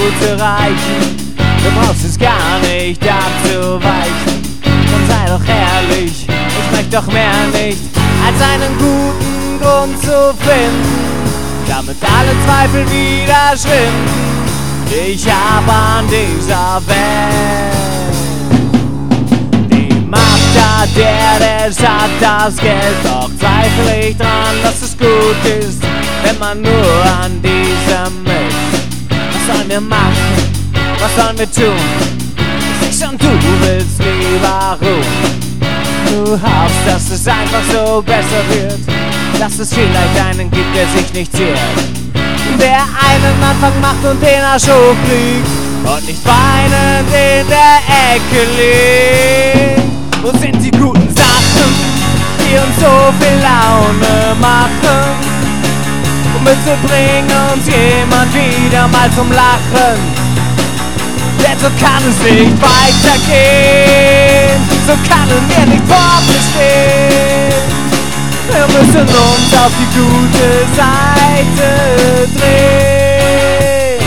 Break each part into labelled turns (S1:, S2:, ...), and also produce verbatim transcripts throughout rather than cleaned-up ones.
S1: zu erreichen. Du brauchst es gar nicht abzuweichen. Und sei doch ehrlich, ich möchte doch mehr nicht, als einen guten Grund zu finden, damit alle Zweifel wieder schwinden. Ich hab an dieser Welt die Macht hat, der, der es hat das Geld. Doch zweifle ich dran, dass es gut ist, wenn man nur an diesem ist. Was sollen wir machen? Was sollen wir tun? Ich seh schon, du willst lieber ruhen. Du hoffst, dass es einfach so besser wird, dass es vielleicht einen gibt, der sich nicht ziert, der einen Anfang macht und den Arsch hochfliegt und nicht weinend in der Ecke liegt. Wo sind die guten Sachen, die uns so viel Laune machen? Womit sie bringen uns jemand wieder mal zum Lachen? Denn so kann es nicht weitergehen, so kann es mir nicht fortbestehen. Wir müssen uns auf die gute Seite drehen.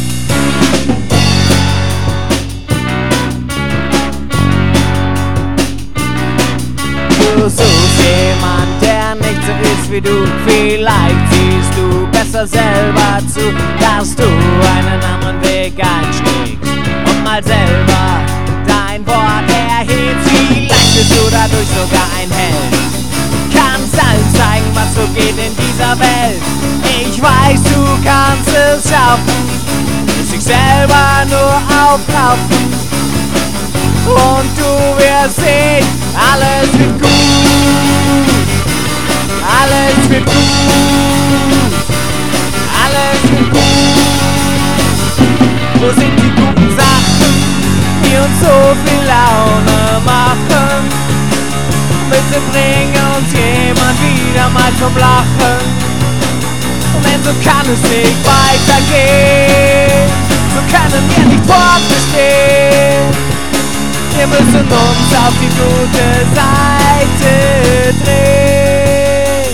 S1: Du suchst jemand, der nicht so ist wie du. Vielleicht siehst du besser selber zu, dass du einen anderen Weg einschlägst und mal selber dein Wort erhebst. Vielleicht bist du dadurch sogar ein Held, kannst allen zeigen, was so geht in dieser Welt. Ich weiß, du kannst es schaffen, musst dich selber nur aufraffen. Und du wirst sehen, alles wird gut, alles wird gut, alles wird gut. Wo sind die guten Sachen, die uns so viel Laune machen? Bitte bring uns jemand wieder mal zum Lachen. Denn so kann es nicht weitergehen, so können wir nicht fortbestehen. Wir müssen uns auf die gute Seite drehen.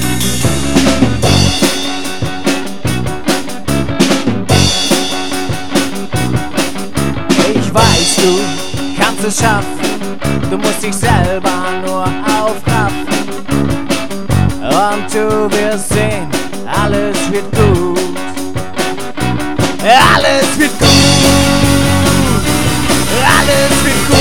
S1: Ich weiß, du kannst es schaffen, du musst dich selber nur aufraffen. Und du wirst sehen, alles wird gut, alles wird gut, alles wird gut.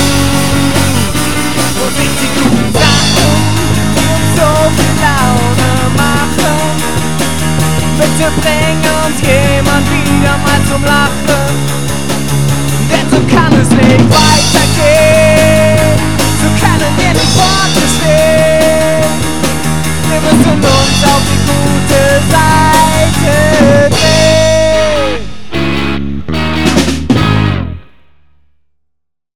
S1: Wo sind die guten Sachen, die uns so viel Laune machen? Bitte bring uns jemand wieder mal zum Lachen. Denn so kann es nicht weitergehen, so können wir nicht fortbestehen.